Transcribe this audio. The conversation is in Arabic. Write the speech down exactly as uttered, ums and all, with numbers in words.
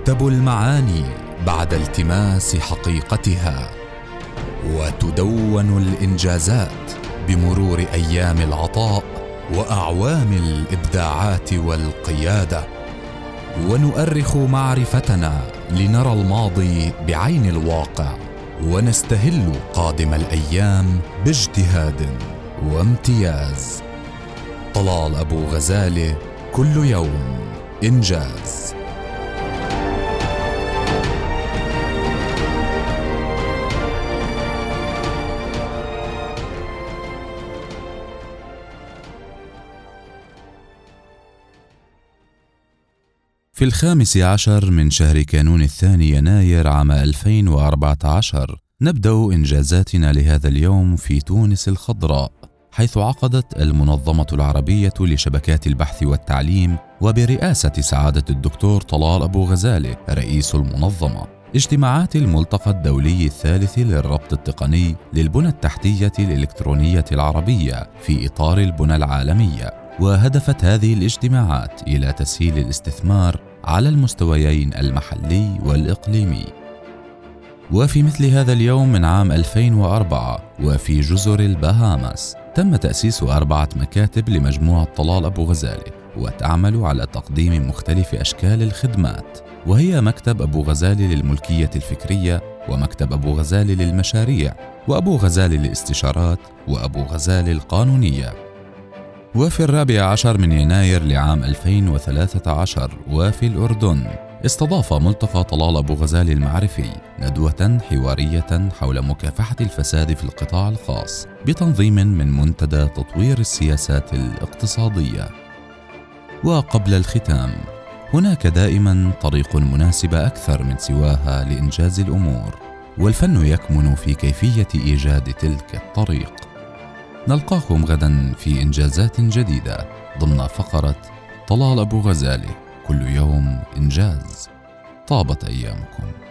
تكتب المعاني بعد التماس حقيقتها، وتدون الإنجازات بمرور أيام العطاء وأعوام الإبداعات والقيادة، ونؤرخ معرفتنا لنرى الماضي بعين الواقع، ونستهل قادم الأيام باجتهاد وامتياز. طلال أبو غزالة، كل يوم إنجاز. في الخامس عشر من شهر كانون الثاني يناير عام ألفين وأربعة عشر نبدأ إنجازاتنا لهذا اليوم في تونس الخضراء، حيث عقدت المنظمة العربية لشبكات البحث والتعليم وبرئاسة سعادة الدكتور طلال أبو غزالة رئيس المنظمة اجتماعات الملتقى الدولي الثالث للربط التقني للبنى التحتية الإلكترونية العربية في إطار البنى العالمية. وهدفت هذه الاجتماعات إلى تسهيل الاستثمار على المستويين المحلي والإقليمي. وفي مثل هذا اليوم من عام ألفين وأربعة وفي جزر البهاماس تم تأسيس أربعة مكاتب لمجموعة طلال أبو غزالة، وتعمل على تقديم مختلف أشكال الخدمات، وهي مكتب أبو غزالة للملكية الفكرية، ومكتب أبو غزالة للمشاريع، وأبو غزالة للاستشارات، وأبو غزالة القانونية. وفي الرابع عشر من يناير لعام ألفين وثلاثة عشر وفي الأردن استضاف ملتقى طلال أبو غزالة المعرفي ندوة حوارية حول مكافحة الفساد في القطاع الخاص بتنظيم من منتدى تطوير السياسات الاقتصادية. وقبل الختام، هناك دائما طريق مناسب أكثر من سواها لإنجاز الأمور، والفن يكمن في كيفية إيجاد تلك الطريق. نلقاكم غدا في إنجازات جديدة ضمن فقرة طلال أبو غزالة، كل يوم إنجاز. طابت أيامكم.